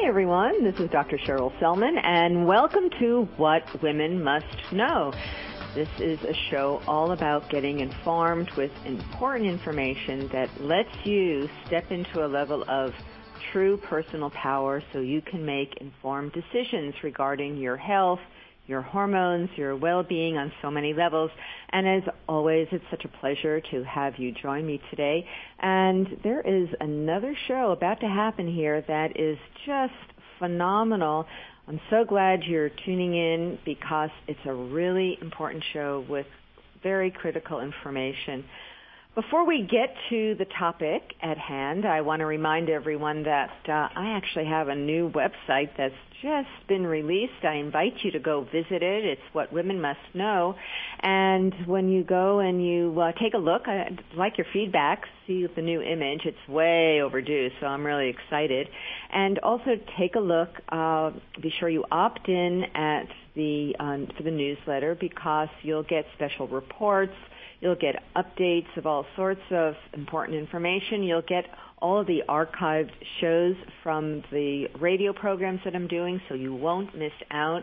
everyone. This is Dr. Cheryl Selman, and welcome to What Women Must Know. This is a show all about getting informed with important information that lets you step into a level of true personal power so you can make informed decisions regarding your health, your hormones, your well-being on so many levels. And as always, it's such a pleasure to have you join me today. And there is another show about to happen here that is just phenomenal. I'm so glad you're tuning in because it's a really important show with very critical information. Before we get to the topic at hand, I want to remind everyone that I actually have a new website that's just been released. I invite you to go visit it. It's What Women Must Know. And when you go and you take a look, I'd like your feedback, see the new image. It's way overdue, so I'm really excited. And also take a look. Be sure you opt in at for the newsletter because you'll get special reports. You'll get updates of all sorts of important information. You'll get all of the archived shows from the radio programs that I'm doing, so you won't miss out.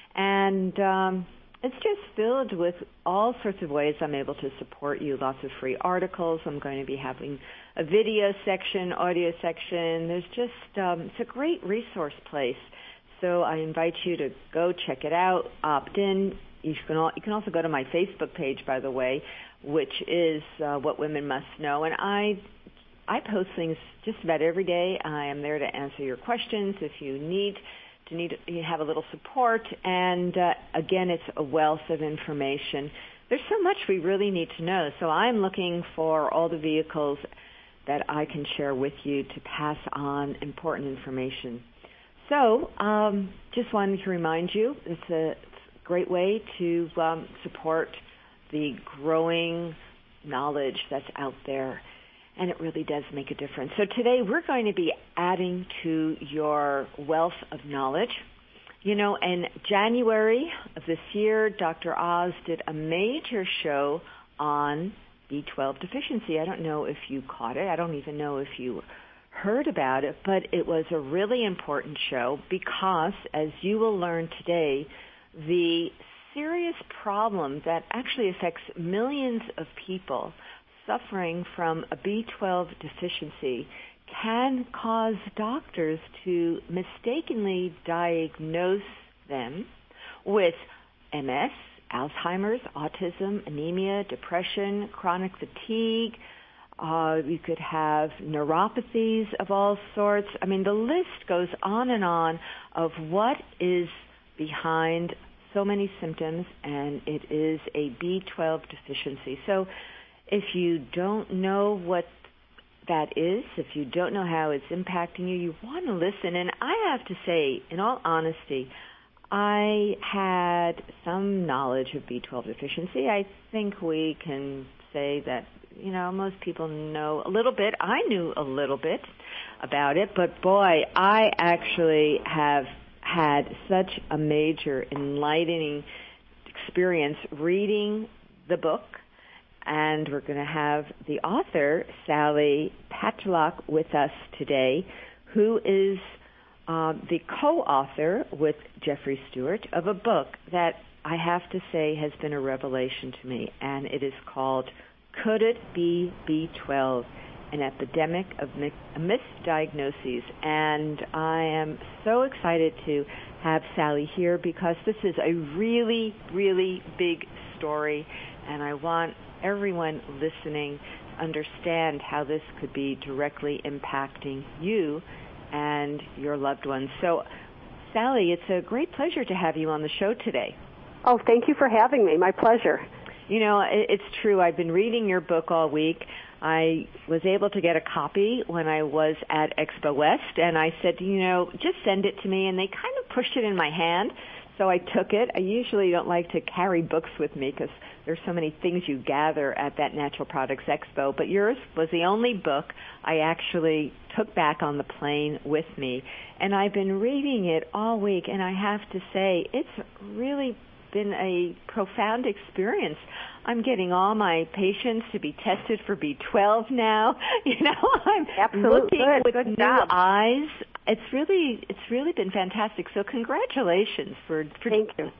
And it's just filled with all sorts of ways I'm able to support you, lots of free articles. I'm going to be having a video section, audio section. There's just, it's a great resource place. So I invite you to go check it out, opt in. You can also go to my Facebook page, by the way, which is What Women Must Know. And I post things just about every day. I am there to answer your questions if you have a little support. And again, it's a wealth of information. There's so much we really need to know. So I'm looking for all the vehicles that I can share with you to pass on important information. So just wanted to remind you, it's a great way to support the growing knowledge that's out there, and it really does make a difference. So today we're going to be adding to your wealth of knowledge. You know, in January of this year, Dr. Oz did a major show on B12 deficiency. I don't know if you caught it. I don't even know if you heard about it, but it was a really important show because, as you will learn today, the serious problem that actually affects millions of people suffering from a B12 deficiency can cause doctors to mistakenly diagnose them with MS, Alzheimer's, autism, anemia, depression, chronic fatigue. You could have neuropathies of all sorts. I mean, the list goes on and on of what is behind so many symptoms, and it is a B12 deficiency. So if you don't know what that is, if you don't know how it's impacting you, you want to listen. And I have to say, in all honesty, I had some knowledge of B12 deficiency. I think we can say that, you know, most people know a little bit. I knew a little bit about it, but boy, I actually have had such a major enlightening experience reading the book, and we're going to have the author, Sally Patulak, with us today, who is the co-author with Jeffrey Stewart of a book that I have to say has been a revelation to me, and it is called Could It Be B12? An Epidemic of Misdiagnoses. And I am so excited to have Sally here because this is a really, really big story, and I want everyone listening to understand how this could be directly impacting you and your loved ones. So, Sally, it's a great pleasure to have you on the show today. Oh, thank you for having me. My pleasure. You know, it's true. I've been reading your book all week. I was able to get a copy when I was at Expo West, and I said, you know, just send it to me, and they kind of pushed it in my hand, so I took it. I usually don't like to carry books with me because there's so many things you gather at that Natural Products Expo, but yours was the only book I actually took back on the plane with me, and I've been reading it all week, and I have to say, it's really been a profound experience. I'm getting all my patients to be tested for B12 now. You know, I'm Absolutely. looking with Good new job. eyes It's really been fantastic. So congratulations for Thank you.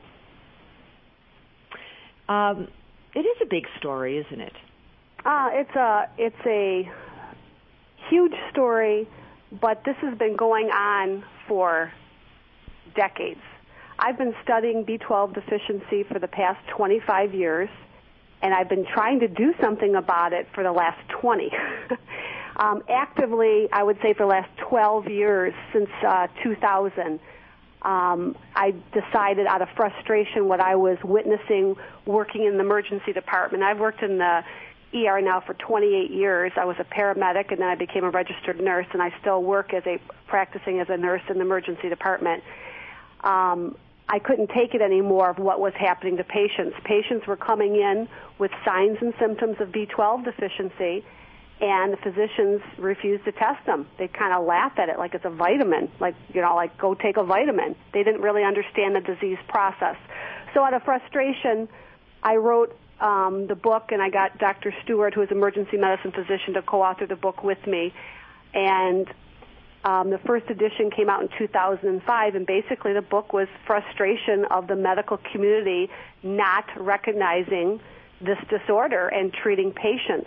It is a big story, isn't it? It's a huge story, but this has been going on for decades. I've been studying B12 deficiency for the past 25 years, and I've been trying to do something about it for the last 20. Actively, I would say for the last 12 years, since 2000, I decided out of frustration what I was witnessing working in the emergency department. I've worked in the ER now for 28 years. I was a paramedic, and then I became a registered nurse, and I still work practicing as a nurse in the emergency department. I couldn't take it anymore of what was happening to patients. Patients were coming in with signs and symptoms of B12 deficiency, and the physicians refused to test them. They kind of laugh at it like it's a vitamin, like go take a vitamin. They didn't really understand the disease process. So out of frustration, I wrote the book, and I got Dr. Stewart, who is an emergency medicine physician, to co-author the book with me. And the first edition came out in 2005, and basically the book was frustration of the medical community not recognizing this disorder and treating patients.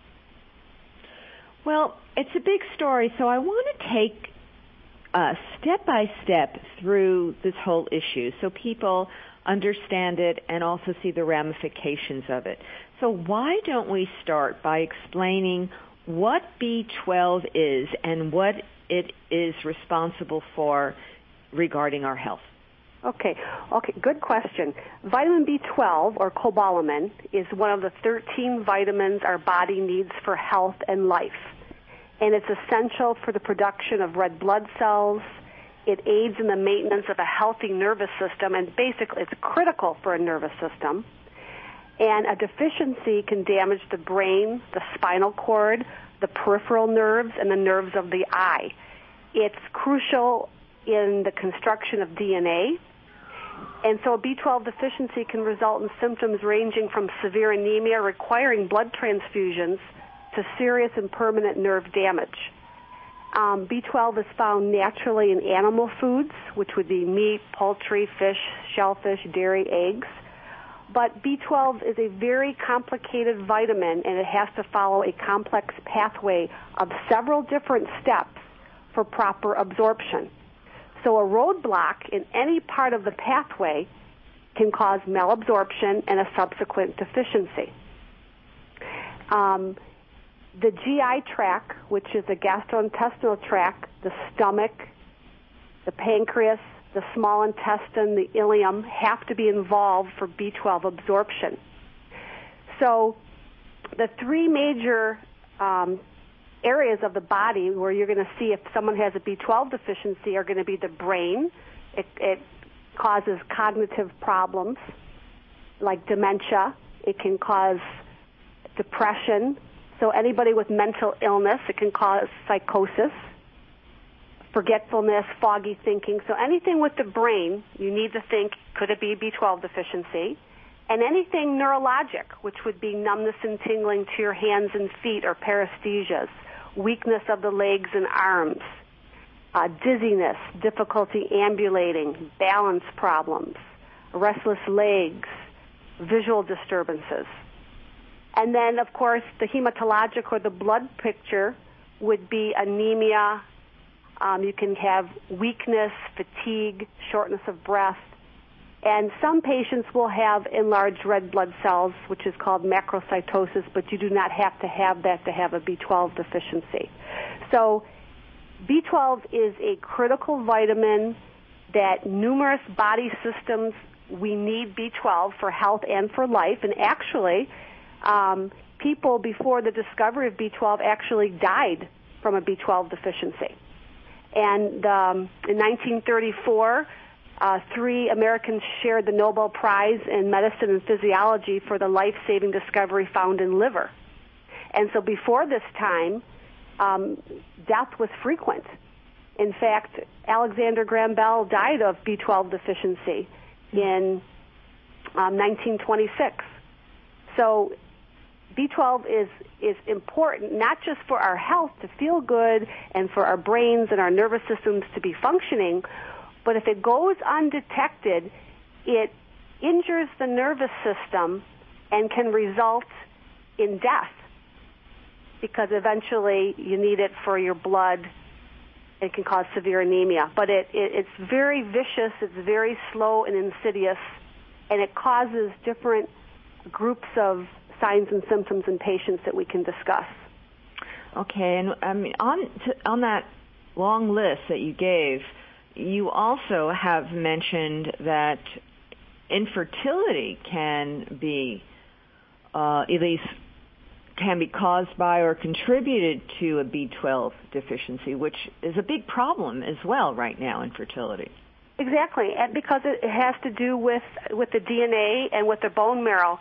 Well, it's a big story, so I want to take step by step through this whole issue so people understand it and also see the ramifications of it. So why don't we start by explaining what B12 is and what it is responsible for regarding our health? Okay, good question. Vitamin B12, or cobalamin, is one of the 13 vitamins our body needs for health and life. And it's essential for the production of red blood cells. It aids in the maintenance of a healthy nervous system, and basically it's critical for a nervous system. And a deficiency can damage the brain, the spinal cord, the peripheral nerves, and the nerves of the eye. It's crucial in the construction of DNA. And so a B12 deficiency can result in symptoms ranging from severe anemia requiring blood transfusions to serious and permanent nerve damage. B12 is found naturally in animal foods, which would be meat, poultry, fish, shellfish, dairy, eggs. But B12 is a very complicated vitamin, and it has to follow a complex pathway of several different steps for proper absorption. So a roadblock in any part of the pathway can cause malabsorption and a subsequent deficiency. The GI tract, which is the gastrointestinal tract, the stomach, the pancreas, the small intestine, the ileum, have to be involved for B12 absorption. So the three major areas of the body where you're going to see if someone has a B12 deficiency are going to be the brain. It causes cognitive problems like dementia. It can cause depression. So anybody with mental illness, it can cause psychosis, forgetfulness, foggy thinking. So anything with the brain, you need to think, could it be B12 deficiency? And anything neurologic, which would be numbness and tingling to your hands and feet or paresthesias, weakness of the legs and arms, dizziness, difficulty ambulating, balance problems, restless legs, visual disturbances. And then, of course, the hematologic or the blood picture would be anemia. You can have weakness, fatigue, shortness of breath. And some patients will have enlarged red blood cells, which is called macrocytosis, but you do not have to have that to have a B12 deficiency. So B12 is a critical vitamin that numerous body systems, we need B12 for health and for life. And actually, people before the discovery of B12 actually died from a B12 deficiency. And in 1934, 3 Americans shared the Nobel Prize in Medicine and Physiology for the life-saving discovery found in liver. And so before this time, death was frequent. In fact, Alexander Graham Bell died of B12 deficiency in 1926. So B12 is important not just for our health to feel good and for our brains and our nervous systems to be functioning, but if it goes undetected, it injures the nervous system and can result in death, because eventually you need it for your blood. It can cause severe anemia. But it's very vicious, it's very slow and insidious, and it causes different groups of signs and symptoms in patients that we can discuss. Okay, and I mean, on that long list that you gave, you also have mentioned that infertility can be at least can be caused by or contributed to a B12 deficiency, which is a big problem as well right now, infertility. Exactly, and because it has to do with the DNA and with the bone marrow.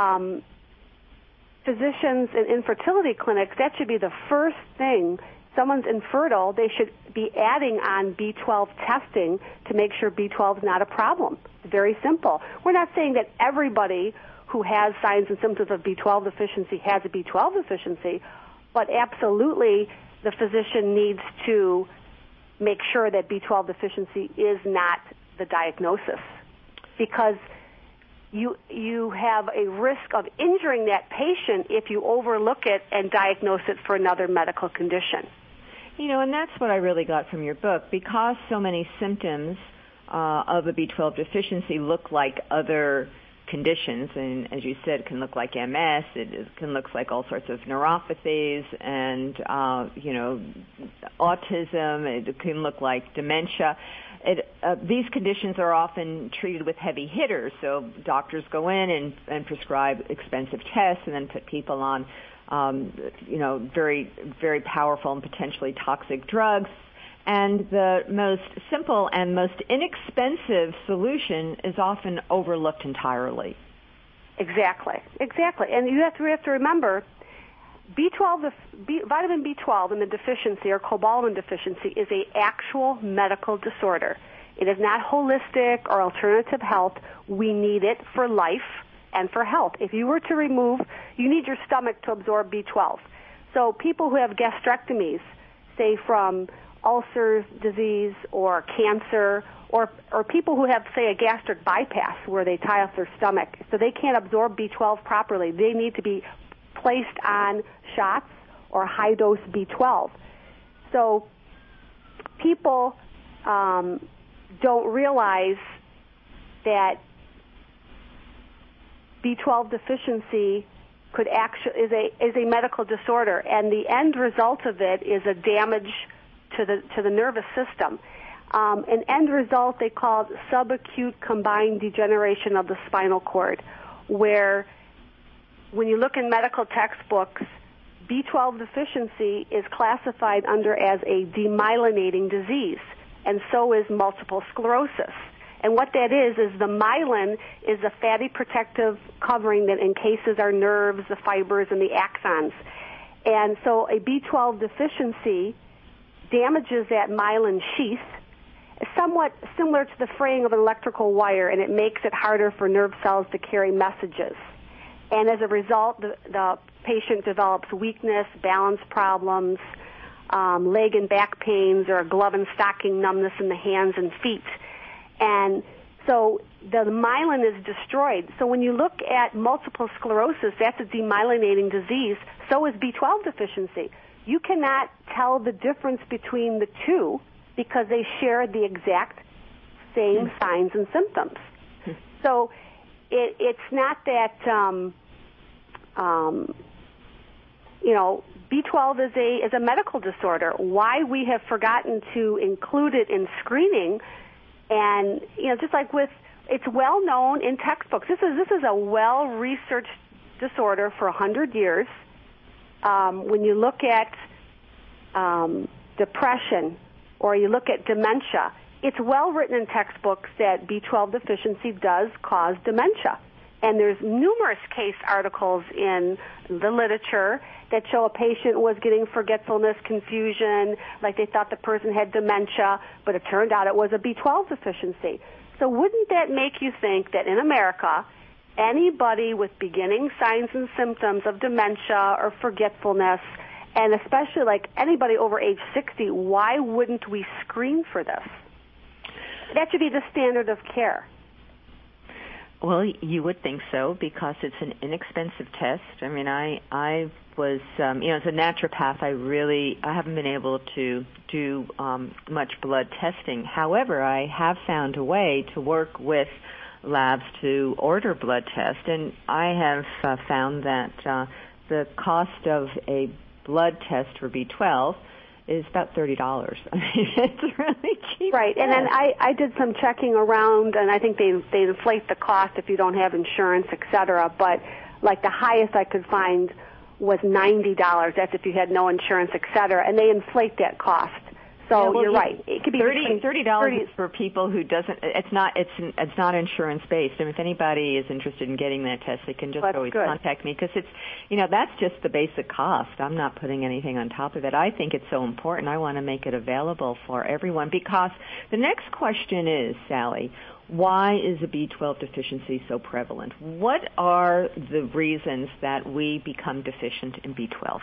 Physicians in infertility clinics, that should be the first thing. Someone's infertile, they should be adding on B12 testing to make sure B12 is not a problem. It's very simple. We're not saying that everybody who has signs and symptoms of B12 deficiency has a B12 deficiency, but absolutely the physician needs to make sure that B12 deficiency is not the diagnosis, because you have a risk of injuring that patient if you overlook it and diagnose it for another medical condition. You know, and that's what I really got from your book, because so many symptoms of a B12 deficiency look like other conditions, and as you said, it can look like MS, it can look like all sorts of neuropathies and, autism, it can look like dementia. These conditions are often treated with heavy hitters, so doctors go in and prescribe expensive tests and then put people on, very, very powerful and potentially toxic drugs. And the most simple and most inexpensive solution is often overlooked entirely. Exactly. And we have to remember, vitamin B12 in the deficiency or cobalamin deficiency is an actual medical disorder. It is not holistic or alternative health. We need it for life and for health. If you were to remove, you need your stomach to absorb B12. So people who have gastrectomies, say from ulcer disease or cancer, or people who have, say, a gastric bypass where they tie off their stomach, so they can't absorb B12 properly, they need to be placed on shots or high-dose B12. So people don't realize that B12 deficiency is a medical disorder, and the end result of it is a damage to the nervous system. An end result they call subacute combined degeneration of the spinal cord, where when you look in medical textbooks, B12 deficiency is classified as a demyelinating disease, and so is multiple sclerosis. And what that is the myelin is a fatty protective covering that encases our nerves, the fibers, and the axons. And so a B12 deficiency damages that myelin sheath, somewhat similar to the fraying of an electrical wire, and it makes it harder for nerve cells to carry messages. And as a result, the patient develops weakness, balance problems, leg and back pains, or glove and stocking numbness in the hands and feet. And so the myelin is destroyed. So when you look at multiple sclerosis, that's a demyelinating disease. So is B12 deficiency. You cannot tell the difference between the two because they share the exact same signs and symptoms. So it's not that, B12 is a medical disorder. Why we have forgotten to include it in screening, and just like it's well known in textbooks. This is a well researched disorder for 100 years. When you look at depression or you look at dementia, it's well written in textbooks that B12 deficiency does cause dementia. And there's numerous case articles in the literature that show a patient was getting forgetfulness, confusion, like they thought the person had dementia, but it turned out it was a B12 deficiency. So wouldn't that make you think that in America, anybody with beginning signs and symptoms of dementia or forgetfulness, and especially like anybody over age 60, why wouldn't we screen for this? That should be the standard of care. Well, you would think so, because it's an inexpensive test. I mean, I was, as a naturopath, I haven't been able to do much blood testing. However, I have found a way to work with labs to order blood tests, and I have found that the cost of a blood test for B12 is about $30. I mean, it's really cheap. Right, and then I did some checking around, and I think they inflate the cost if you don't have insurance, et cetera, but like the highest I could find was $90. That's if you had no insurance, et cetera, and they inflate that cost. So you're right. It could be $30 is for people who doesn't. It's not insurance based. And if anybody is interested in getting that test, they can just always contact me, because it's that's just the basic cost. I'm not putting anything on top of it. I think it's so important. I want to make it available for everyone, because the next question is, Sally, why is a B12 deficiency so prevalent? What are the reasons that we become deficient in B12?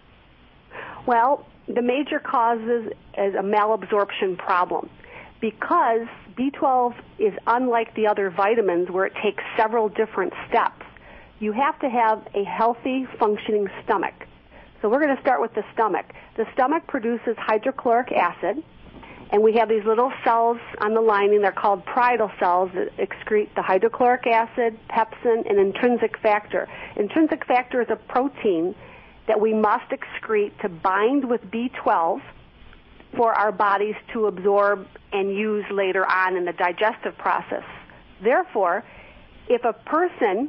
Well, the major causes is a malabsorption problem, because B12 is unlike the other vitamins where it takes several different steps. You have to have a healthy, functioning stomach. So we're going to start with the stomach. The stomach produces hydrochloric acid, and we have these little cells on the lining. They're called parietal cells that excrete the hydrochloric acid, pepsin, and intrinsic factor. Intrinsic factor is a protein that we must excrete to bind with B12 for our bodies to absorb and use later on in the digestive process. Therefore, if a person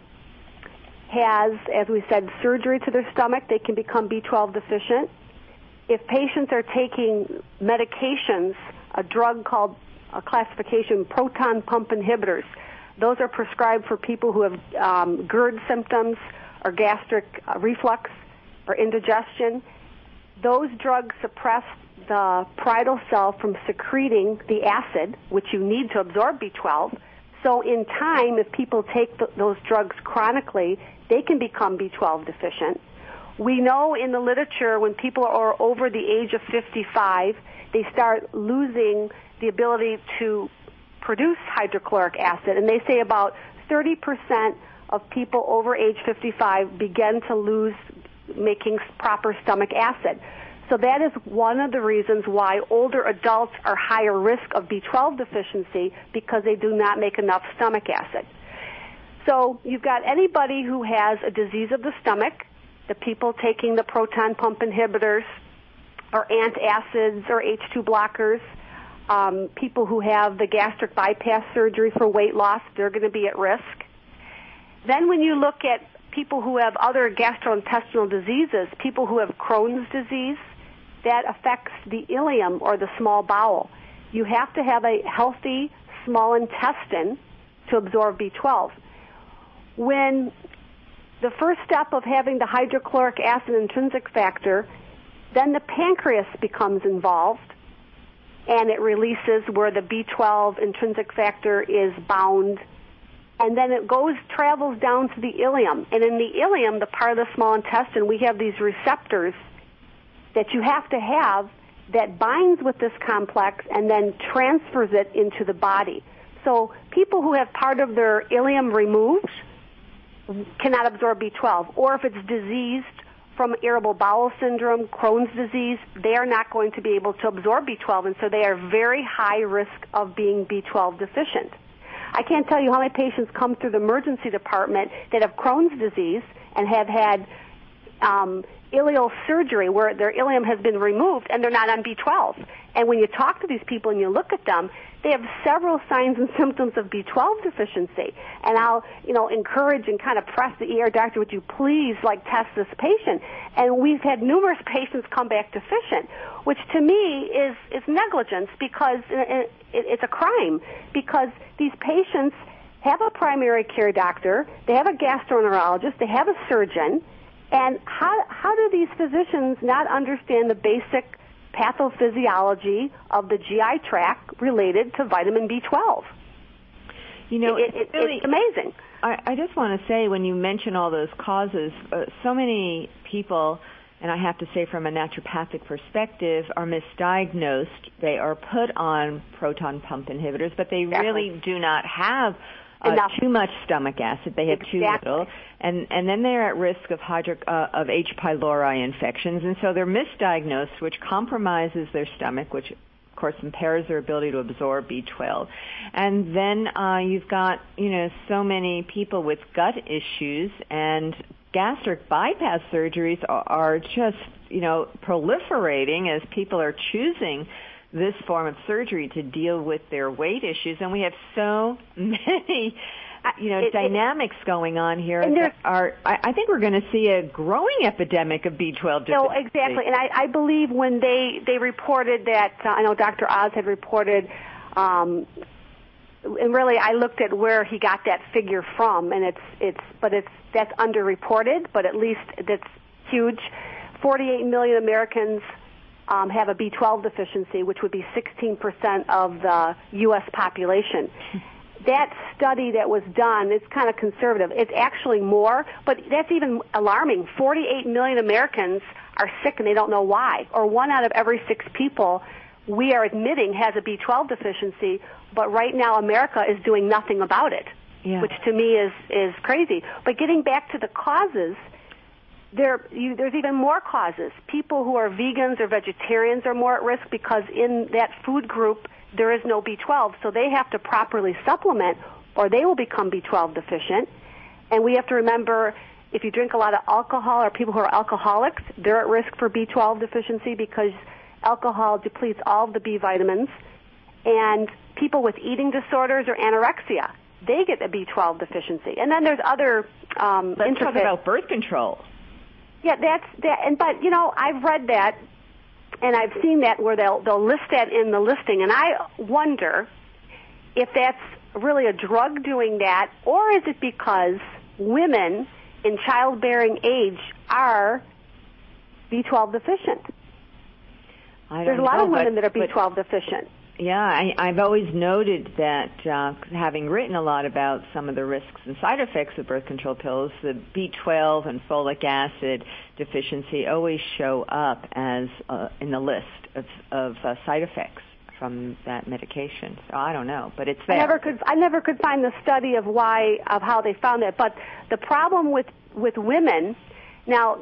has, as we said, surgery to their stomach, they can become B12 deficient. If patients are taking medications, a drug called a classification proton pump inhibitors, those are prescribed for people who have GERD symptoms or gastric reflux or indigestion. Those drugs suppress the parietal cell from secreting the acid, which you need to absorb B12. So in time, if people take those drugs chronically, they can become B12 deficient. We know in the literature when people are over the age of 55, they start losing the ability to produce hydrochloric acid, and they say about 30% of people over age 55 begin to lose making proper stomach acid. So that is one of the reasons why older adults are higher risk of B12 deficiency, because they do not make enough stomach acid. So you've got anybody who has a disease of the stomach, the people taking the proton pump inhibitors or antacids or H2 blockers, people who have the gastric bypass surgery for weight loss, they're going to be at risk. Then when you look at people who have other gastrointestinal diseases, people who have Crohn's disease, that affects the ileum or the small bowel. You have to have a healthy small intestine to absorb B12. When the first step of having the hydrochloric acid intrinsic factor, then the pancreas becomes involved, and it releases where the B12 intrinsic factor is bound, and then it travels down to the ileum. And in the ileum, the part of the small intestine, we have these receptors that you have to have that binds with this complex and then transfers it into the body. So people who have part of their ileum removed cannot absorb B12. Or if it's diseased from irritable bowel syndrome, Crohn's disease, they are not going to be able to absorb B12, and so they are very high risk of being B12 deficient. I can't tell you how many patients come through the emergency department that have Crohn's disease and have had ileal surgery where their ileum has been removed and they're not on B12. And when you talk to these people and you look at them, they have several signs and symptoms of B12 deficiency. And I'll, encourage and kind of press the ER doctor, would you please test this patient? And we've had numerous patients come back deficient, which to me is negligence, because it's a crime, because these patients have a primary care doctor, they have a gastroenterologist, they have a surgeon, and how do these physicians not understand the basic pathophysiology of the GI tract related to vitamin B12? It's amazing. I just want to say, when you mention all those causes, so many people, and I have to say from a naturopathic perspective, are misdiagnosed. They are put on proton pump inhibitors, but they really do not have too much stomach acid. They have too little, and then they're at risk of of H. pylori infections, and so they're misdiagnosed, which compromises their stomach, which of course impairs their ability to absorb B12. And then you've got so many people with gut issues, and gastric bypass surgeries are just proliferating as people are choosing this form of surgery to deal with their weight issues. And we have so many dynamics going on here that I think we're going to see a growing epidemic of B12 deficiency. No, exactly. And I believe when they reported that, I know Dr. Oz had reported, and really I looked at where he got that figure from, and that's underreported, but at least that's huge. 48 million Americans have a B12 deficiency, which would be 16% of the U.S. population. That study that was done is kind of conservative. It's actually more, but that's even alarming. 48 million Americans are sick and they don't know why. Or 1 out of every 6 people we are admitting has a B12 deficiency, but right now America is doing nothing about it, which to me is crazy. But getting back to the causes, there's even more causes. People who are vegans or vegetarians are more at risk because in that food group there is no B12, so they have to properly supplement or they will become B12 deficient. And we have to remember, if you drink a lot of alcohol or people who are alcoholics, they're at risk for B12 deficiency because alcohol depletes all of the B vitamins. And people with eating disorders or anorexia, they get a B12 deficiency. And then there's other Let's talk about birth control. Yeah, that's that. But I've read that, and I've seen that where they'll list that in the listing, and I wonder if that's really a drug doing that, or is it because women in childbearing age are B12 deficient? There's a lot of women that are B12 deficient. Yeah, I've always noted that, having written a lot about some of the risks and side effects of birth control pills, the B12 and folic acid deficiency always show up as in the list of side effects from that medication. So I don't know, but it's there. I never could find the study of how they found that. But the problem with women, now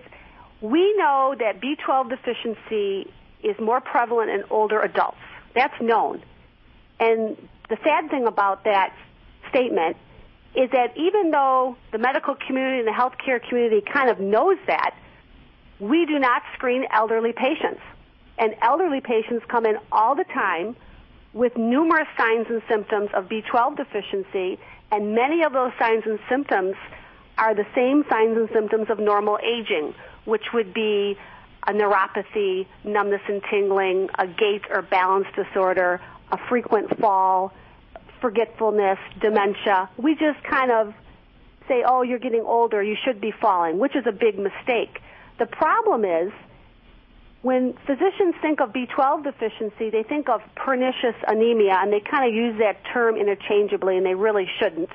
we know that B12 deficiency is more prevalent in older adults. That's known. And the sad thing about that statement is that even though the medical community and the healthcare community kind of knows that, we do not screen elderly patients. And elderly patients come in all the time with numerous signs and symptoms of B12 deficiency, and many of those signs and symptoms are the same signs and symptoms of normal aging, which would be a neuropathy, numbness and tingling, a gait or balance disorder, a frequent fall, forgetfulness, dementia. We just kind of say, oh, you're getting older, you should be falling, which is a big mistake. The problem is when physicians think of B12 deficiency, they think of pernicious anemia, and they kind of use that term interchangeably, and they really shouldn't.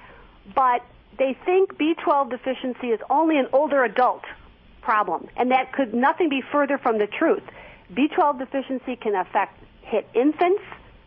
But they think B12 deficiency is only an older adult problem, and that could nothing be further from the truth. B12 deficiency can hit infants,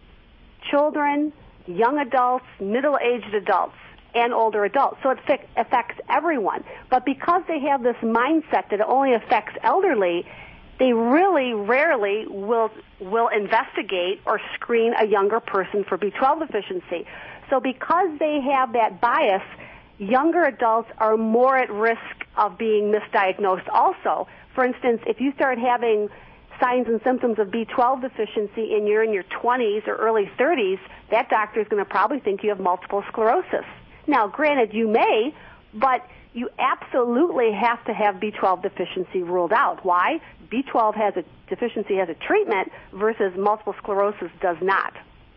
children, young adults, middle-aged adults, and older adults. So it affects everyone. But because they have this mindset that it only affects elderly, they really rarely will investigate or screen a younger person for B12 deficiency. So because they have that bias, younger adults are more at risk of being misdiagnosed also. For instance, if you start having signs and symptoms of B12 deficiency and you're in your 20s or early 30s, that doctor is going to probably think you have multiple sclerosis. Now, granted, you may, but you absolutely have to have B12 deficiency ruled out. Why? B12 deficiency has a treatment versus multiple sclerosis does not.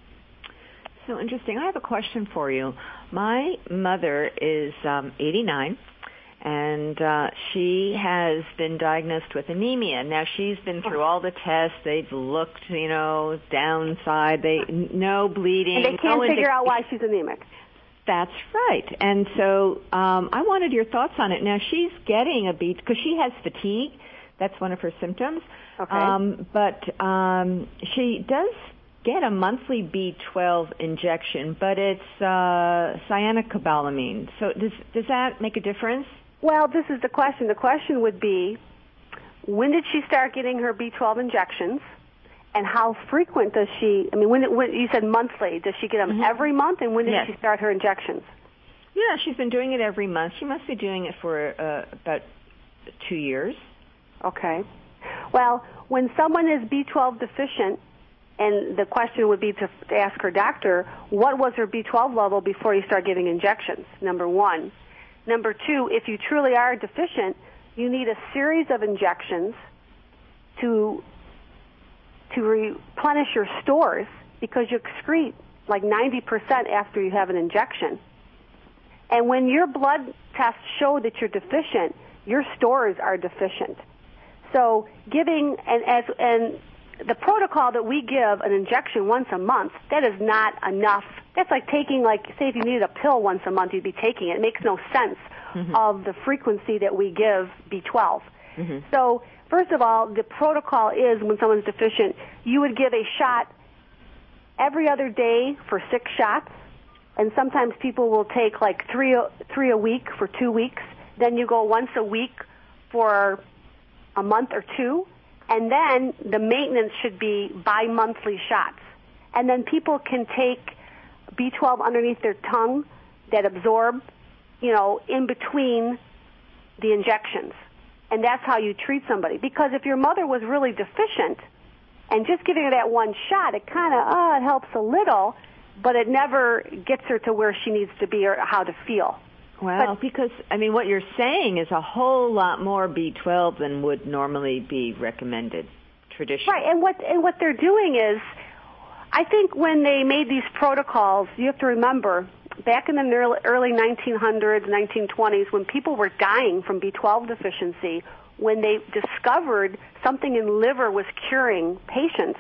So interesting. I have a question for you. My mother is 89, and she has been diagnosed with anemia. Now, she's been through all the tests. They've looked, downside. No bleeding. And they can't figure out why she's anemic. That's right. And so I wanted your thoughts on it. Now, she's getting because she has fatigue. That's one of her symptoms. Okay. But she does get a monthly B12 injection, but it's cyanocobalamin. So does that make a difference? Well, this is the question. The question would be, when did she start getting her B12 injections, and how frequent does she? I mean, when you said monthly, does she get them every month, and when did she start her injections? Yeah, she's been doing it every month. She must be doing it for about 2 years. Okay. Well, when someone is B12 deficient, and the question would be to ask her doctor, what was her B12 level before you start giving injections, number one. Number two, if you truly are deficient, you need a series of injections to replenish your stores, because you excrete like 90% after you have an injection. And when your blood tests show that you're deficient, your stores are deficient. So giving, and the protocol that we give an injection once a month, that is not enough. That's like taking, say if you needed a pill once a month, you'd be taking it. It makes no sense of the frequency that we give B12. So first of all, the protocol is when someone's deficient, you would give a shot every other day for 6 shots, and sometimes people will take like three a week for 2 weeks. Then you go once a week for a month or two, and then the maintenance should be bi-monthly shots. And then people can take B12 underneath their tongue that absorb, in between the injections. And that's how you treat somebody. Because if your mother was really deficient, and just giving her that one shot, it kind of, it helps a little, but it never gets her to where she needs to be or how to feel. Well, because, what you're saying is a whole lot more B12 than would normally be recommended traditionally. Right, and what they're doing is, I think when they made these protocols, you have to remember, back in the early 1900s, 1920s, when people were dying from B12 deficiency, when they discovered something in liver was curing patients,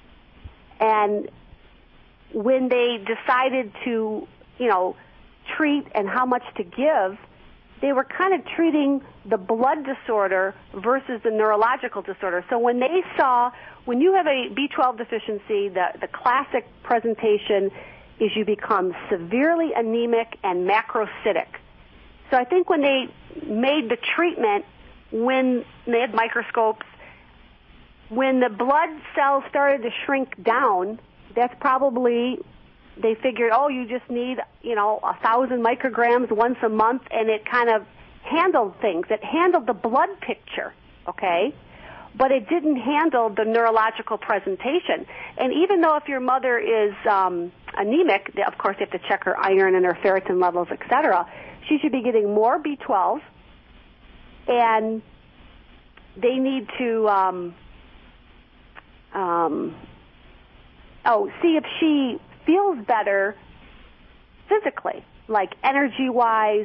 and when they decided to, treat and how much to give, they were kind of treating the blood disorder versus the neurological disorder. So when they saw, when you have a B12 deficiency, the classic presentation is you become severely anemic and macrocytic. So I think when they made the treatment, when they had microscopes, when the blood cells started to shrink down, that's probably, they figured, you just need, 1,000 micrograms once a month, and it kind of handled things. It handled the blood picture, okay? But it didn't handle the neurological presentation. And even though if your mother is anemic, of course you have to check her iron and her ferritin levels, etc., she should be getting more B12, and they need to see if she feels better physically, like energy-wise,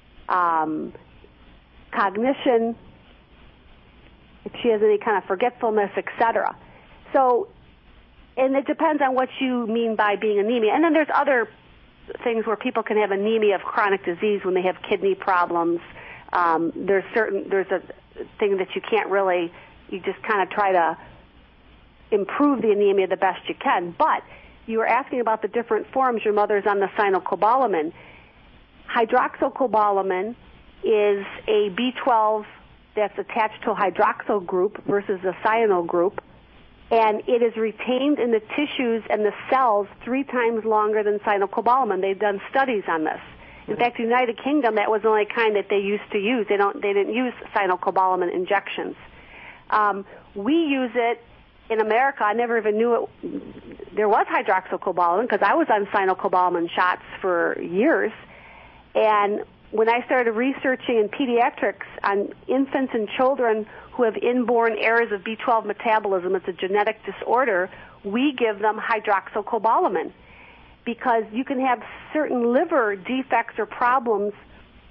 cognition, if she has any kind of forgetfulness, etc. So, and it depends on what you mean by being anemia. And then there's other things where people can have anemia of chronic disease when they have kidney problems. There's a thing that you can't really, you just kind of try to improve the anemia the best you can. But you were asking about the different forms. Your mother's on the cyanocobalamin. Hydroxycobalamin is a B12 that's attached to a hydroxyl group versus a cyano group, and it is retained in the tissues and the cells 3 times longer than cyanocobalamin. They've done studies on this. In fact, the United Kingdom, that was the only kind that they used to use. They didn't use cyanocobalamin injections. We use it in America. I never even knew it. There was hydroxycobalamin because I was on cyanocobalamin shots for years. And when I started researching in pediatrics on infants and children who have inborn errors of B12 metabolism, it's a genetic disorder, we give them hydroxycobalamin because you can have certain liver defects or problems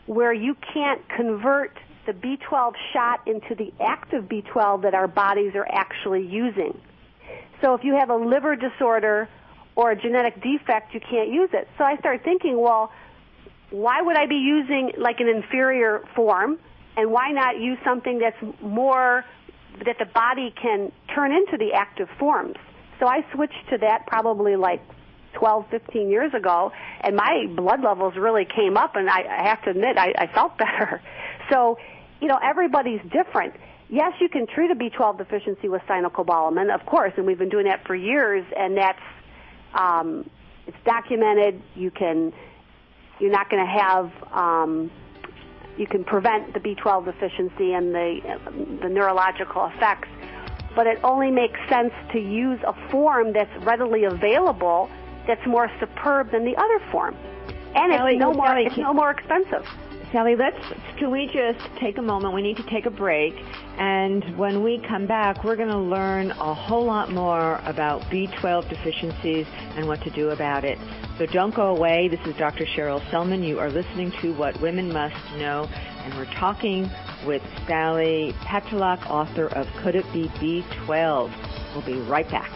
where you can't convert the B12 shot into the active B12 that our bodies are actually using. So if you have a liver disorder or a genetic defect, you can't use it. So I started thinking, well, why would I be using like an inferior form, and why not use something that's more, that the body can turn into the active forms? So I switched to that probably like 12, 15 years ago, and my blood levels really came up, and I have to admit, I felt better. So, everybody's different. Yes, you can treat a B12 deficiency with cyanocobalamin, of course, and we've been doing that for years, and that's, it's documented. You're not going to have, you can prevent the B12 deficiency and the neurological effects, but it only makes sense to use a form that's readily available, that's more superb than the other form. And Sally, it's no more expensive. Sally, can we just take a moment? We need to take a break. And when we come back, we're going to learn a whole lot more about B12 deficiencies and what to do about it. So don't go away. This is Dr. Cheryl Selman. You are listening to What Women Must Know. And we're talking with Sally Petrylak, author of Could It Be B12? We'll be right back.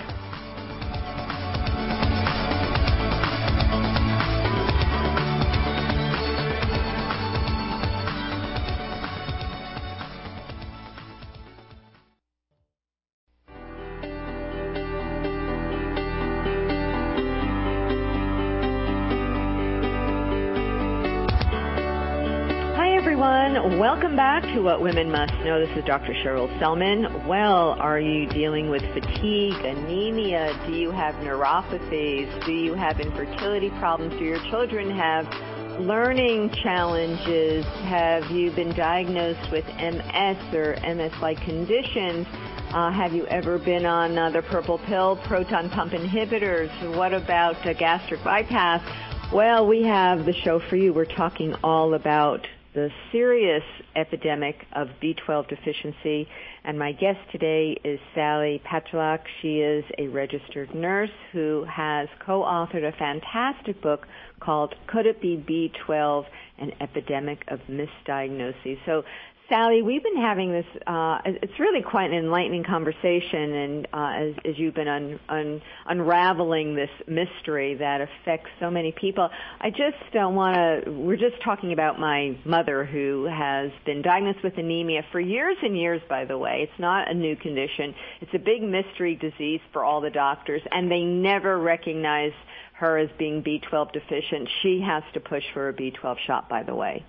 Welcome back to What Women Must Know. This is Dr. Cheryl Selman. Well, are you dealing with fatigue, anemia? Do you have neuropathies? Do you have infertility problems? Do your children have learning challenges? Have you been diagnosed with MS or MS-like conditions? Have you ever been on the purple pill, proton pump inhibitors? What about gastric bypass? Well, we have the show for you. We're talking all about the serious epidemic of B12 deficiency, and my guest today is Sally Petrylak. She is a registered nurse who has co-authored a fantastic book called Could It Be B12? An Epidemic of Misdiagnoses. So, Sally, we've been having this, it's really quite an enlightening conversation, and as you've been unraveling this mystery that affects so many people, I just we're just talking about my mother who has been diagnosed with anemia for years and years, by the way. It's not a new condition. It's a big mystery disease for all the doctors, and they never recognize her as being B12 deficient. She has to push for a B12 shot, by the way.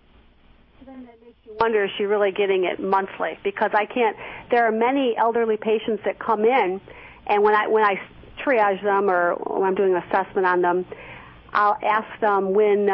Then that makes you wonder, is she really getting it monthly? Because there are many elderly patients that come in, and when I triage them or when I'm doing an assessment on them, I'll ask them when,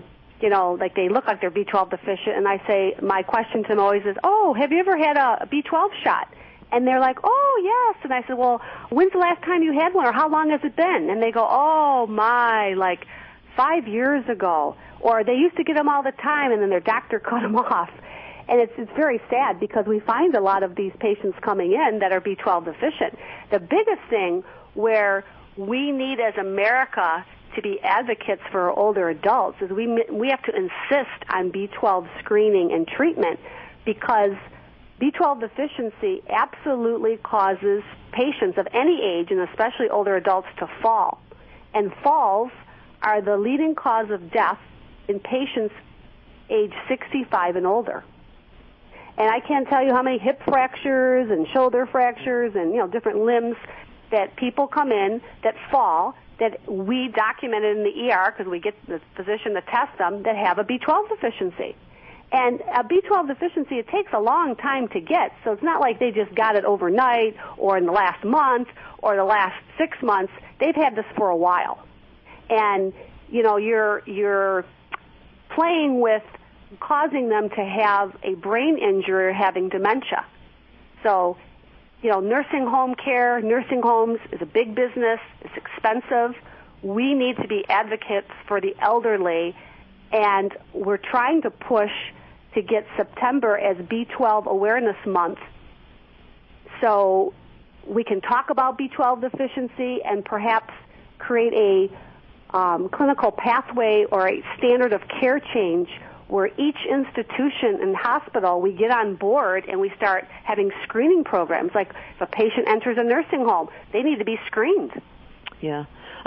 like they look like they're B12 deficient, and I say, my question to them always is, oh, have you ever had a B12 shot? And they're like, oh, yes. And I said, well, when's the last time you had one, or how long has it been? And they go, oh, like 5 years ago. Or they used to get them all the time, and then their doctor cut them off. And it's very sad because we find a lot of these patients coming in that are B12 deficient. The biggest thing where we need as America to be advocates for our older adults is we have to insist on B12 screening and treatment, because B12 deficiency absolutely causes patients of any age, and especially older adults, to fall. And falls are the leading cause of death in patients age 65 and older. And I can't tell you how many hip fractures and shoulder fractures and, different limbs that people come in that fall, that we documented in the ER because we get the physician to test them, that have a B12 deficiency. And a B12 deficiency, it takes a long time to get, so it's not like they just got it overnight or in the last month or the last 6 months. They've had this for a while. And, you're playing with causing them to have a brain injury or having dementia. So, nursing home care, nursing homes is a big business. It's expensive. We need to be advocates for the elderly, and we're trying to push to get September as B12 Awareness Month so we can talk about B12 deficiency and perhaps create a clinical pathway or a standard of care change where each institution and hospital, we get on board and we start having screening programs. Like if a patient enters a nursing home, they need to be screened. Yeah.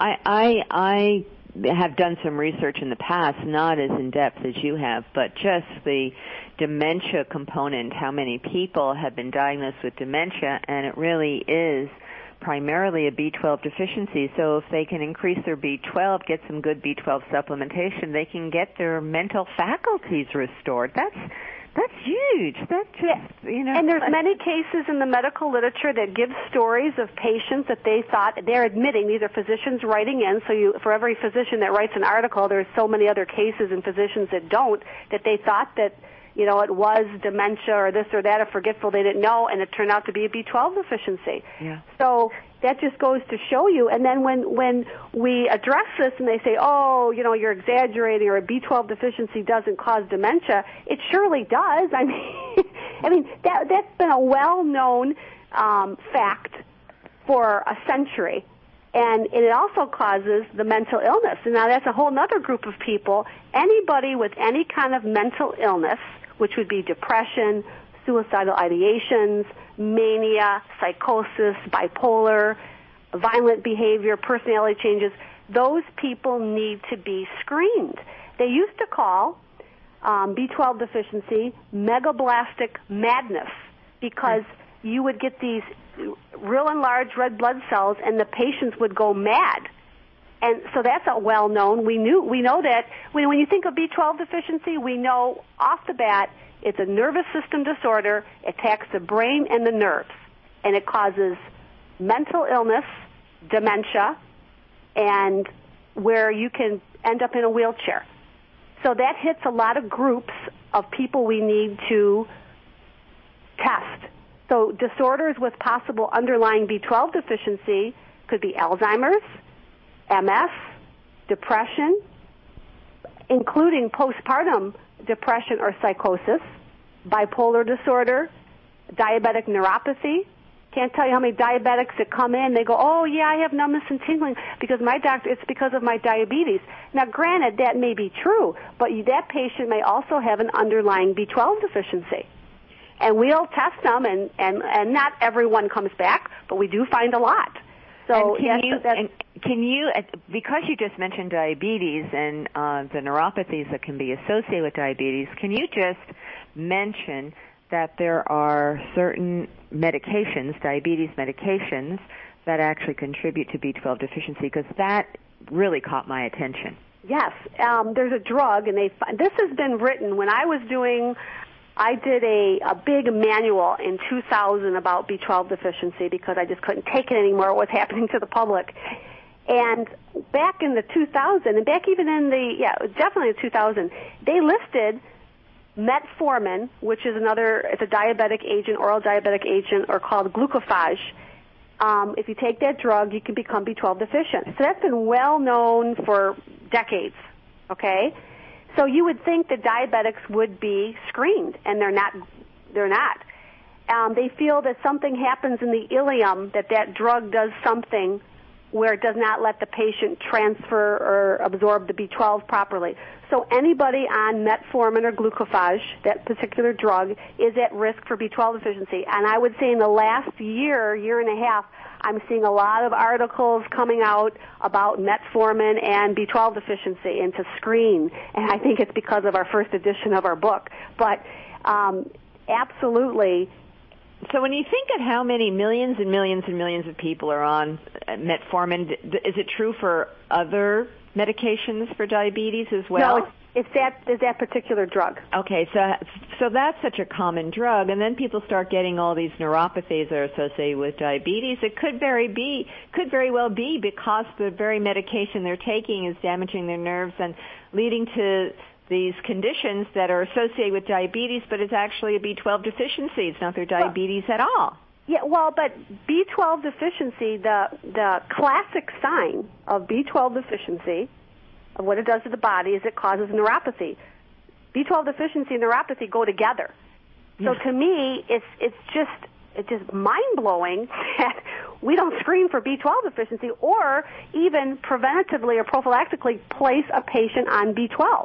I have done some research in the past, not as in-depth as you have, but just the dementia component, how many people have been diagnosed with dementia, and it really is primarily a B12 deficiency. So if they can increase their B12, get some good B12 supplementation, they can get their mental faculties restored. That's huge. That's just, And there's many cases in the medical literature that give stories of patients that they thought, they're admitting, these are physicians writing in, so for every physician that writes an article, there's so many other cases and physicians that don't, that they thought that, it was dementia or this or that or forgetful, they didn't know, and it turned out to be a B12 deficiency. Yeah. So that just goes to show you. And then when we address this and they say, you're exaggerating or a B12 deficiency doesn't cause dementia, it surely does. I mean, that's been a well-known fact for a century. And it also causes the mental illness. And now that's a whole other group of people. Anybody with any kind of mental illness, which would be depression, suicidal ideations, mania, psychosis, bipolar, violent behavior, personality changes, those people need to be screened. They used to call B12 deficiency megablastic madness because you would get these real enlarged red blood cells and the patients would go mad. And so that's a well-known. We know that when you think of B12 deficiency, we know off the bat it's a nervous system disorder, attacks the brain and the nerves, and it causes mental illness, dementia, and where you can end up in a wheelchair. So that hits a lot of groups of people we need to test. So disorders with possible underlying B12 deficiency could be Alzheimer's, MS, depression, including postpartum depression or psychosis, bipolar disorder, diabetic neuropathy. Can't tell you how many diabetics that come in, they go, I have numbness and tingling because my doctor, it's because of my diabetes. Now granted, that may be true, but that patient may also have an underlying B12 deficiency. And we'll test them, and not everyone comes back, but we do find a lot. So can you, because you just mentioned diabetes and the neuropathies that can be associated with diabetes, can you just mention that there are certain medications, diabetes medications, that actually contribute to B12 deficiency? Because that really caught my attention. Yes, there's a drug, and this has been written. When I did a big manual in 2000 about B12 deficiency because I just couldn't take it anymore, what was happening to the public. And back in the 2000, and back even in definitely in 2000, they listed metformin, which is it's a diabetic agent, oral diabetic agent, or called glucophage. If you take that drug, you can become B12 deficient. So that's been well known for decades, okay? So you would think that diabetics would be screened, and they're not. They feel that something happens in the ileum, that drug does something where it does not let the patient transfer or absorb the B12 properly. So anybody on metformin or glucophage, that particular drug, is at risk for B12 deficiency. And I would say in the last year and a half, I'm seeing a lot of articles coming out about metformin and B12 deficiency and to screen. And I think it's because of our first edition of our book. But absolutely. So when you think of how many millions and millions and millions of people are on metformin, is it true for other medications for diabetes as well? No, it's that particular drug. Okay, so that's such a common drug, and then people start getting all these neuropathies that are associated with diabetes. It could very well be because the very medication they're taking is damaging their nerves and leading to these conditions that are associated with diabetes, but it's actually a B12 deficiency. It's not their diabetes at all. Yeah, but B12 deficiency, the classic sign of B12 deficiency, of what it does to the body, is it causes neuropathy. B12 deficiency and neuropathy go together. So to me, it's just mind-blowing that we don't screen for B12 deficiency or even preventatively or prophylactically place a patient on B12.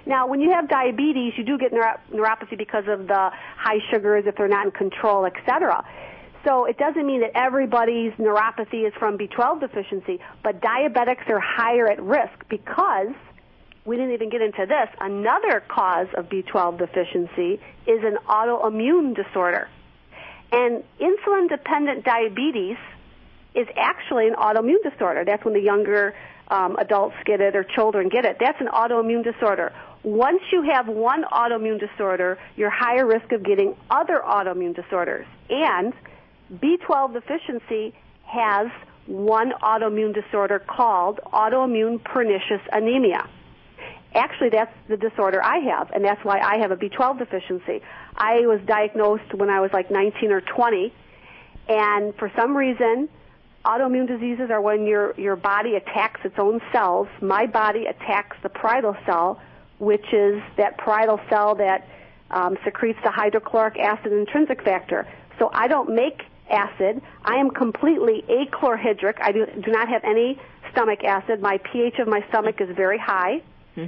Now, when you have diabetes, you do get neuropathy because of the high sugars if they're not in control, etc. So it doesn't mean that everybody's neuropathy is from B12 deficiency, but diabetics are higher at risk because, we didn't even get into this, another cause of B12 deficiency is an autoimmune disorder. And insulin-dependent diabetes is actually an autoimmune disorder. That's when the younger adults get it or children get it. That's an autoimmune disorder. Once you have one autoimmune disorder, you're higher risk of getting other autoimmune disorders. And B12 deficiency has one autoimmune disorder called autoimmune pernicious anemia. Actually, that's the disorder I have, and that's why I have a B12 deficiency. I was diagnosed when I was like 19 or 20, and for some reason, autoimmune diseases are when your body attacks its own cells. My body attacks the parietal cell, which is that parietal cell that secretes the hydrochloric acid intrinsic factor. So I don't make acid. I am completely achlorhydric. I do not have any stomach acid. My pH of my stomach is very high,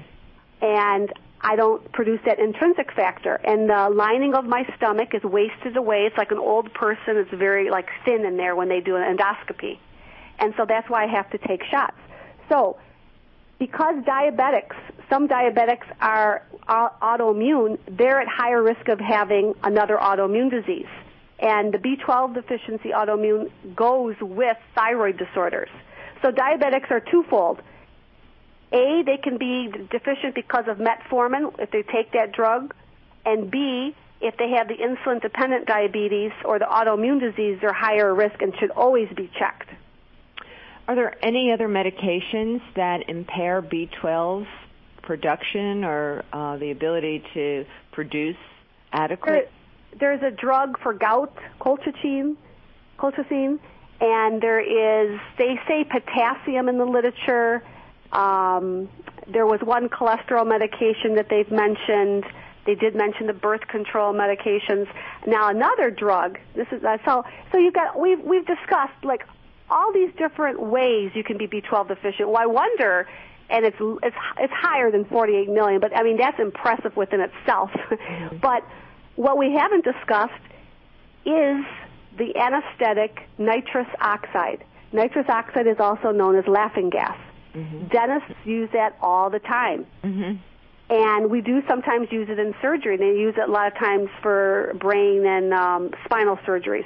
and I don't produce that intrinsic factor. And the lining of my stomach is wasted away. It's like an old person. It's very like thin in there when they do an endoscopy. And so that's why I have to take shots. So because some diabetics are autoimmune, they're at higher risk of having another autoimmune disease. And the B12 deficiency autoimmune goes with thyroid disorders. So diabetics are twofold. A, they can be deficient because of metformin if they take that drug, and B, if they have the insulin-dependent diabetes or the autoimmune disease, they're higher risk and should always be checked. Are there any other medications that impair B12 production or the ability to produce adequate? There's a drug for gout, colchicine, and there is, they say potassium in the literature. There was one cholesterol medication that they've mentioned. They did mention the birth control medications. Now another drug. This is so you've got we've discussed like all these different ways you can be B12 deficient. Well, I wonder, and it's higher than 48 million, but I mean that's impressive within itself. But what we haven't discussed is the anesthetic nitrous oxide. Nitrous oxide is also known as laughing gas. Dentists use that all the time. And we do sometimes use it in surgery. They use it a lot of times for brain and spinal surgeries.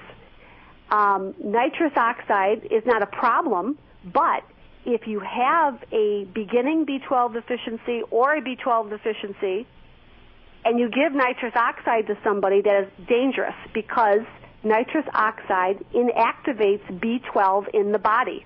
Nitrous oxide is not a problem, but if you have a beginning B12 deficiency or a B12 deficiency, and you give nitrous oxide to somebody, that is dangerous because nitrous oxide inactivates B12 in the body.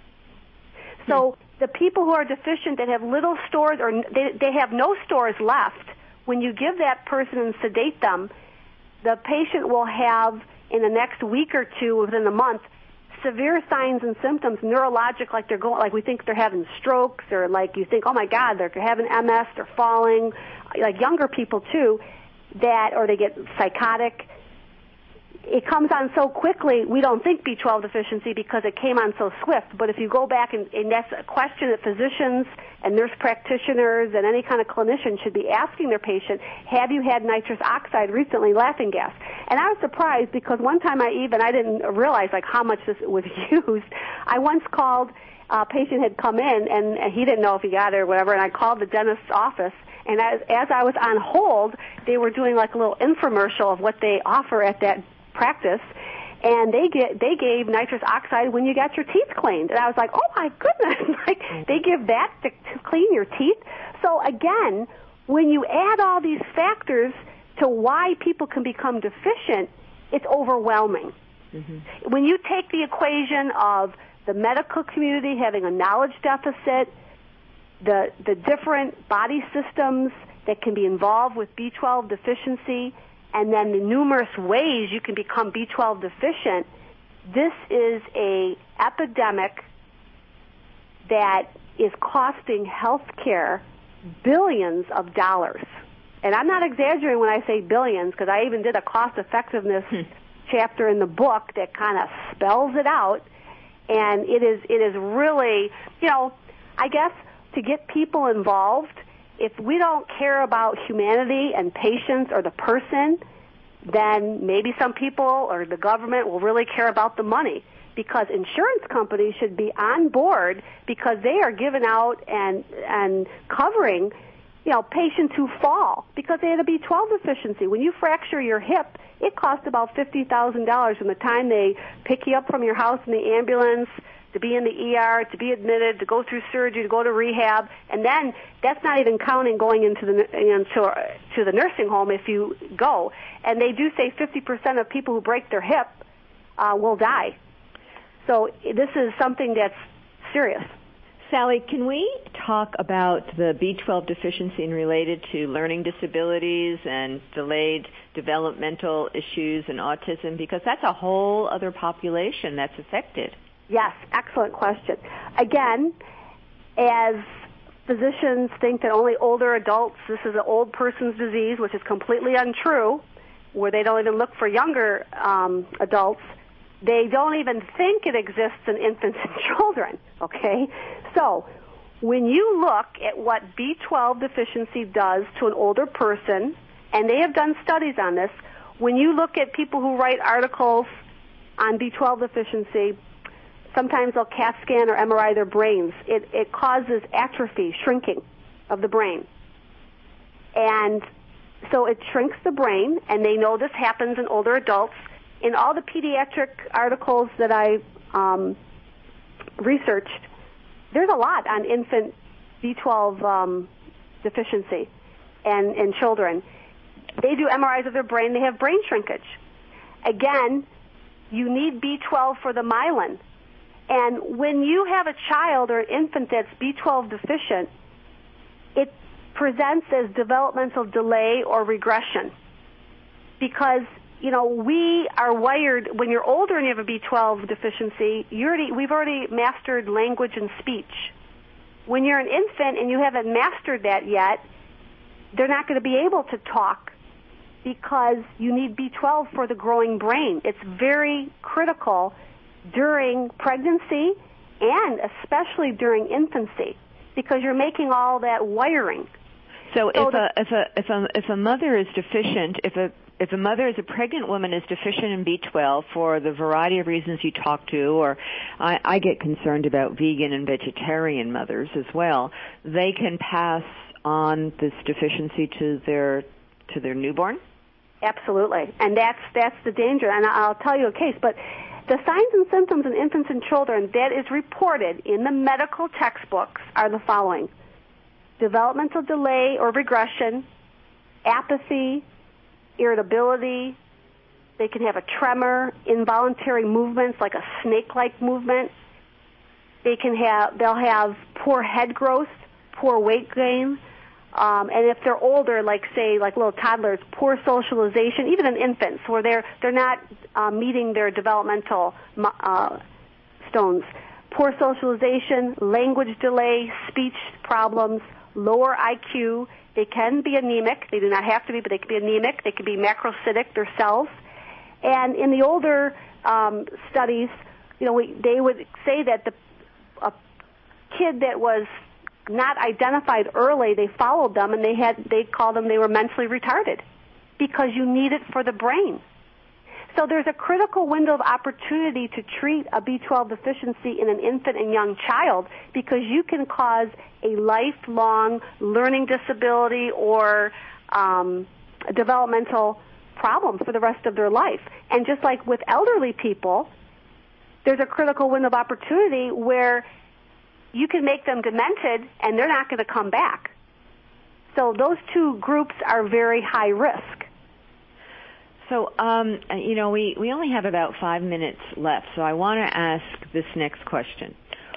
So the people who are deficient that have little stores or they have no stores left, when you give that person and sedate them, the patient will have in the next week or two, within a month, severe signs and symptoms, neurologic, like we think they're having strokes, or like you think, oh my God, they're having MS, they're falling, like younger people too, or they get psychotic. It comes on so quickly, we don't think B12 deficiency because it came on so swift. But if you go back, and that's a question that physicians and nurse practitioners and any kind of clinician should be asking their patient, have you had nitrous oxide recently, laughing gas? And I was surprised because one time I didn't realize like how much this was used. I once called, a patient had come in and he didn't know if he got it or whatever, and I called the dentist's office. And as I was on hold, they were doing like a little infomercial of what they offer at that practice, and they gave nitrous oxide when you got your teeth cleaned. And I was like, oh my goodness, like they give that to clean your teeth. So again, when you add all these factors to why people can become deficient, it's overwhelming. When you take the equation of the medical community having a knowledge deficit, the different body systems that can be involved with B12 deficiency, and then the numerous ways you can become B12 deficient, this is a epidemic that is costing healthcare billions of dollars. And I'm not exaggerating when I say billions, because I even did a cost effectiveness chapter in the book that kind of spells it out. And it is really, I guess to get people involved if we don't care about humanity and patients or the person, then maybe some people or the government will really care about the money, because insurance companies should be on board because they are giving out and covering, patients who fall because they had a B12 deficiency. When you fracture your hip, it costs about $50,000 from the time they pick you up from your house in the ambulance, to be in the ER, to be admitted, to go through surgery, to go to rehab, and then that's not even counting going into the nursing home if you go. And they do say 50% of people who break their hip will die. So this is something that's serious. Sally, can we talk about the B12 deficiency and related to learning disabilities and delayed developmental issues and autism? Because that's a whole other population that's affected. Yes, excellent question. Again, as physicians think that only older adults, this is an old person's disease, which is completely untrue, where they don't even look for younger adults. They don't even think it exists in infants and children, okay? So when you look at what B12 deficiency does to an older person, and they have done studies on this, when you look at people who write articles on B12 deficiency, sometimes they'll CAT scan or MRI their brains. It causes atrophy, shrinking of the brain. And so it shrinks the brain, and they know this happens in older adults. In all the pediatric articles that I researched, there's a lot on infant B12 deficiency and children. They do MRIs of their brain. They have brain shrinkage. Again, you need B12 for the myelin. And when you have a child or an infant that's B12 deficient, it presents as developmental delay or regression. Because, we are wired, when you're older and you have a B12 deficiency, we've already mastered language and speech. When you're an infant and you haven't mastered that yet, they're not going to be able to talk because you need B12 for the growing brain. It's very critical during pregnancy and especially during infancy, because you're making all that wiring. So if a mother is deficient, if a mother as a pregnant woman is deficient in B12 for the variety of reasons you talk to, or I get concerned about vegan and vegetarian mothers as well, they can pass on this deficiency to their newborn? Absolutely, and that's the danger. And I'll tell you a case, but the signs and symptoms in infants and children that is reported in the medical textbooks are the following: developmental delay or regression, apathy, irritability. They can have a tremor, involuntary movements like a snake-like movement. They'll have poor head growth, poor weight gain, and if they're older, like little toddlers, poor socialization, even in infants where they're not meeting their developmental stones. Poor socialization, language delay, speech problems, lower IQ. They can be anemic. They do not have to be, but they can be anemic. They can be macrocytic, their cells. And in the older studies, they would say that a kid that was not identified early, they followed them and they called them, they were mentally retarded because you need it for the brain. So there's a critical window of opportunity to treat a B12 deficiency in an infant and young child, because you can cause a lifelong learning disability or a developmental problem for the rest of their life. And just like with elderly people, there's a critical window of opportunity where you can make them demented and they're not going to come back. So those two groups are very high risk. So, we only have about 5 minutes left, so I want to ask this next question.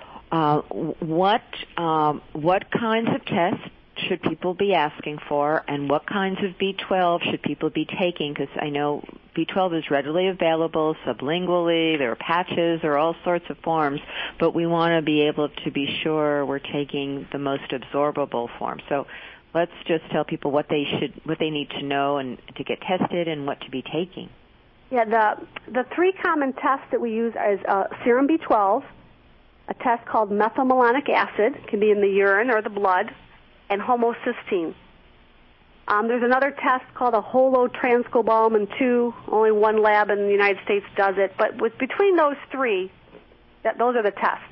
What kinds of tests should people be asking for, and what kinds of B12 should people be taking? Because I know B12 is readily available sublingually, there are patches, there are all sorts of forms, but we want to be able to be sure we're taking the most absorbable form. So let's just tell people what they need to know and to get tested and what to be taking. Yeah, the three common tests that we use is serum B12, a test called methylmalonic acid, can be in the urine or the blood, and homocysteine. There's another test called a holotranscobalamin 2. Only one lab in the United States does it. But between those three, those are the tests.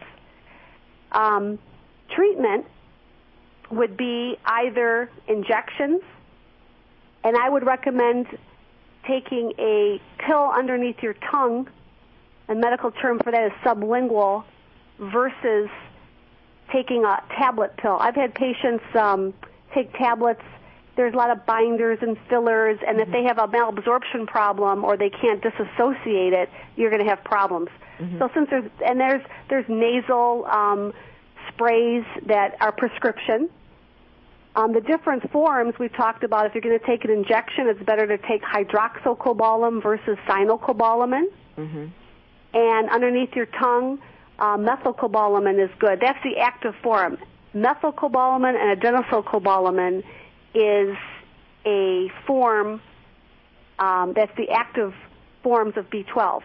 Treatment would be either injections, and I would recommend taking a pill underneath your tongue. A medical term for that is sublingual, versus taking a tablet pill. I've had patients take tablets. There's a lot of binders and fillers, and if they have a malabsorption problem or they can't disassociate it, you're going to have problems. So since there's nasal sprays that are prescription. The different forms we've talked about, if you're going to take an injection, it's better to take hydroxycobalamin versus cyanocobalamin. And underneath your tongue, methylcobalamin is good. That's the active form. Methylcobalamin and adenosylcobalamin is a form that's the active forms of B12.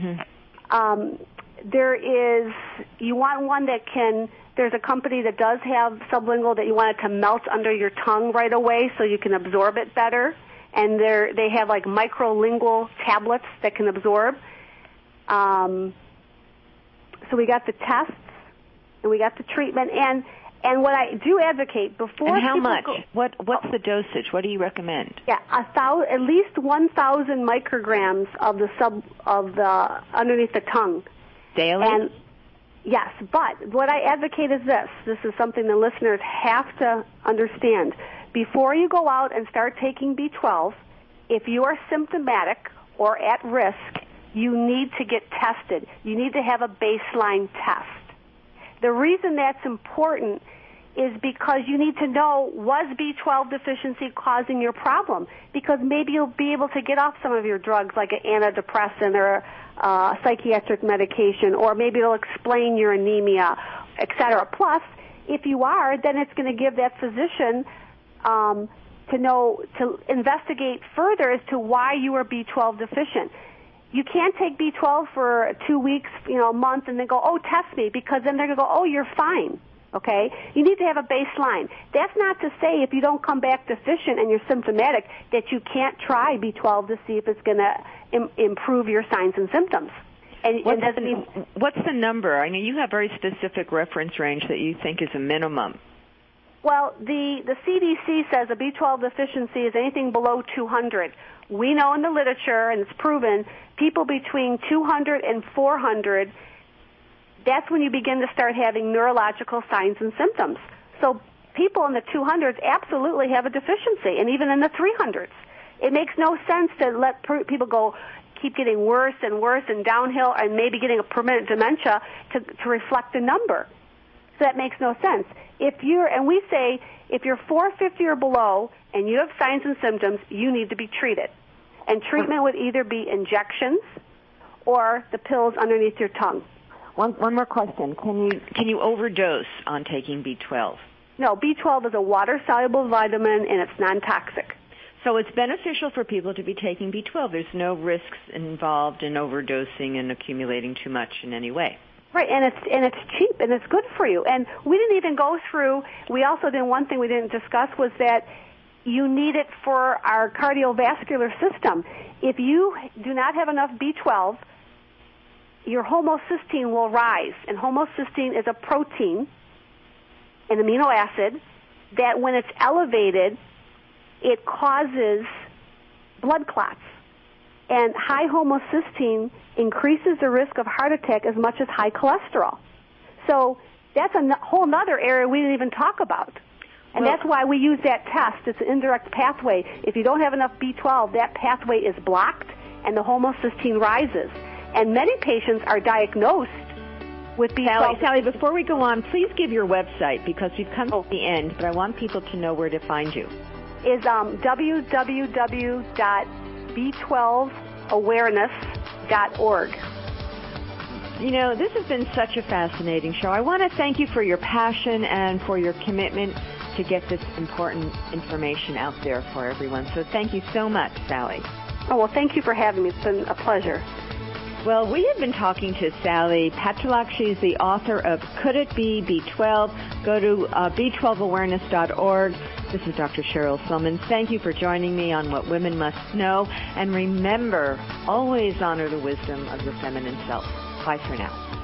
You want one that there's a company that does have sublingual that you want it to melt under your tongue right away so you can absorb it better. And they have like microlingual tablets that can absorb. So we got the tests and we got the treatment. And what I do advocate before. And how much? What's the dosage? What do you recommend? Yeah, at least 1,000 micrograms of the underneath the tongue. Daily? And yes, but what I advocate is this. This is something the listeners have to understand. Before you go out and start taking B12, if you are symptomatic or at risk, you need to get tested. You need to have a baseline test. The reason that's important is because you need to know, was B12 deficiency causing your problem? Because maybe you'll be able to get off some of your drugs like an antidepressant or psychiatric medication, or maybe it'll explain your anemia, etc. Plus, if you are, then it's going to give that physician to investigate further as to why you are B12 deficient. You can't take B12 for 2 weeks, a month, and then go, oh, test me, because then they're going to go, oh, you're fine. Okay? You need to have a baseline. That's not to say if you don't come back deficient and you're symptomatic that you can't try B12 to see if it's going to improve your signs and symptoms. What's the number? I know you have very specific reference range that you think is a minimum. Well, the CDC says a B12 deficiency is anything below 200. We know in the literature, and it's proven, people between 200 and 400, that's when you begin to start having neurological signs and symptoms. So people in the 200s absolutely have a deficiency, and even in the 300s. It makes no sense to let people keep getting worse and worse and downhill and maybe getting a permanent dementia to reflect a number. So that makes no sense. We say if you're 450 or below and you have signs and symptoms, you need to be treated. And treatment would either be injections or the pills underneath your tongue. One more question. Can you overdose on taking B12? No, B12 is a water-soluble vitamin, and it's non-toxic. So it's beneficial for people to be taking B12. There's no risks involved in overdosing and accumulating too much in any way. Right, and it's cheap, and it's good for you. And we didn't even go through, one thing we didn't discuss was that you need it for our cardiovascular system. If you do not have enough B12, your homocysteine will rise. And homocysteine is a protein, an amino acid, that when it's elevated, it causes blood clots. And high homocysteine increases the risk of heart attack as much as high cholesterol. So that's a whole other area we didn't even talk about. And that's why we use that test. It's an indirect pathway. If you don't have enough B12, that pathway is blocked and the homocysteine rises. And many patients are diagnosed with B12. Sally, before we go on, please give your website because we've come to the end, but I want people to know where to find you. Is www.b12awareness.org. This has been such a fascinating show. I want to thank you for your passion and for your commitment to get this important information out there for everyone. So thank you so much, Sally. Oh, well, thank you for having me. It's been a pleasure. Well, we have been talking to Sally Petrolak. She's the author of Could It Be B12? Go to b12awareness.org. This is Dr. Cheryl Silman. Thank you for joining me on What Women Must Know. And remember, always honor the wisdom of your feminine self. Bye for now.